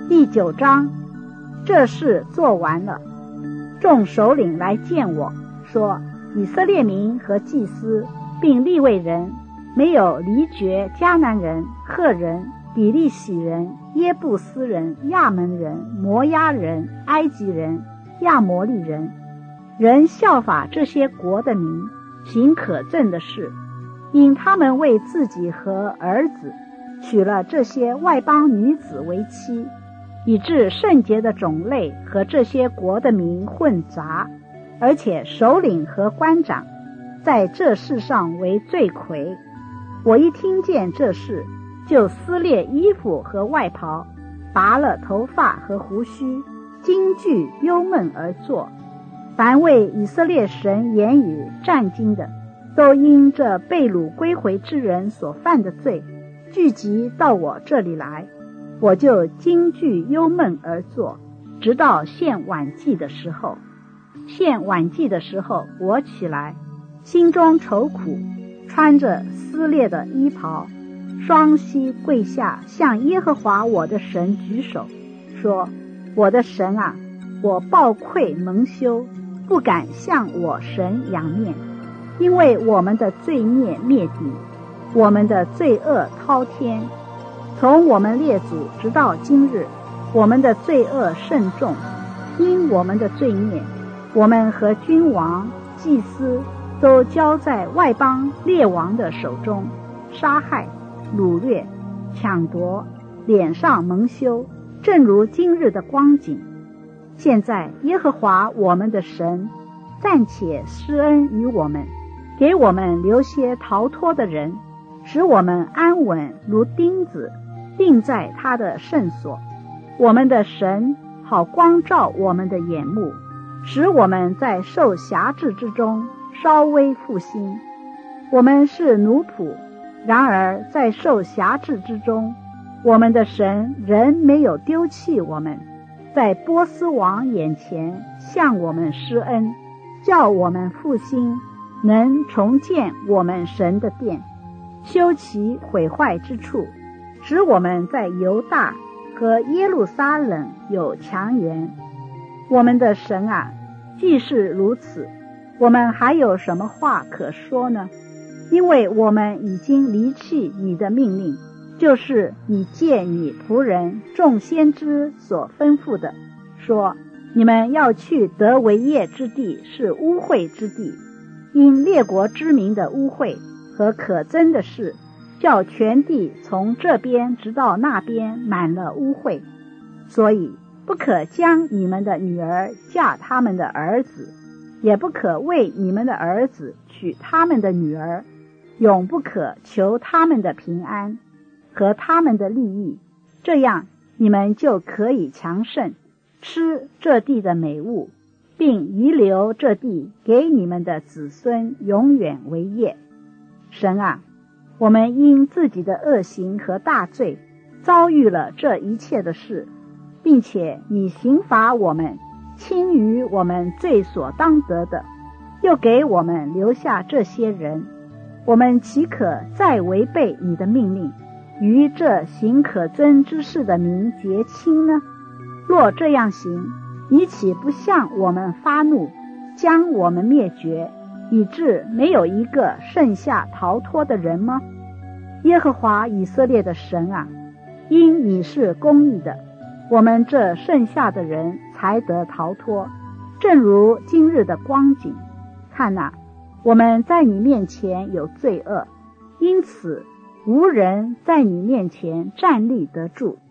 第9章，这事做完了，众首领来见我，说以色列民和祭司并利未人，没有离绝迦南人、赫人、比利洗人、耶布斯人、亚门人、摩押人、埃及人、亚摩利人，人效法这些国的民，行可憎的事，因他们为自己和儿子娶了这些外邦女子为妻，以致圣洁的种类和这些国的民混杂，而且首领和官长在这事上为罪魁。我一听见这事，就撕裂衣服和外袍，拔了头发和胡须，惊惧忧闷而坐。凡为以色列神言语战惊的，都因这被掳归回之人所犯的罪，聚集到我这里来，我就惊惧忧闷而坐，直到献晚祭的时候。献晚祭的时候，我起来，心中愁苦，穿着撕裂的衣袍，双膝跪下，向耶和华我的神举手，说：我的神啊，我抱愧蒙羞，不敢向我神仰面，因为我们的罪孽灭顶，我们的罪恶滔天，从我们列祖直到今日，我们的罪恶甚重。因我们的罪孽，我们和君王、祭司都交在外邦列王的手中，杀害、掳掠、抢夺，脸上蒙羞，正如今日的光景。现在耶和华我们的神暂且施恩于我们，给我们留些逃脱的人，使我们安稳如钉子钉在他的圣所。我们的神好光照我们的眼目，使我们在受辖制之中稍微复兴。我们是奴仆，然而在受辖制之中，我们的神仍没有丢弃我们，在波斯王眼前向我们施恩，叫我们复兴，能重建我们神的殿，修其毁坏之处，使我们在犹大和耶路撒冷有强援。我们的神啊，既是如此，我们还有什么话可说呢？因为我们已经离弃你的命令，就是你借你仆人众先知所吩咐的，说你们要去得为业之地是污秽之地，因列国之民的污秽和可憎的事，叫全地从这边直到那边满了污秽，所以不可将你们的女儿嫁他们的儿子，也不可为你们的儿子娶他们的女儿，永不可求他们的平安和他们的利益，这样你们就可以强盛，吃这地的美物，并遗留这地给你们的子孙永远为业。神啊，我们因自己的恶行和大罪遭遇了这一切的事，并且你刑罚我们，轻于我们罪所当得的，又给我们留下这些人，我们岂可再违背你的命令，与这行可憎之事的民结亲呢？若这样行，你岂不向我们发怒，将我们灭绝，以致没有一个剩下逃脱的人吗？耶和华以色列的神啊，因你是公义的，我们这剩下的人才得逃脱，正如今日的光景。看哪，我们在你面前有罪恶，因此无人在你面前站立得住。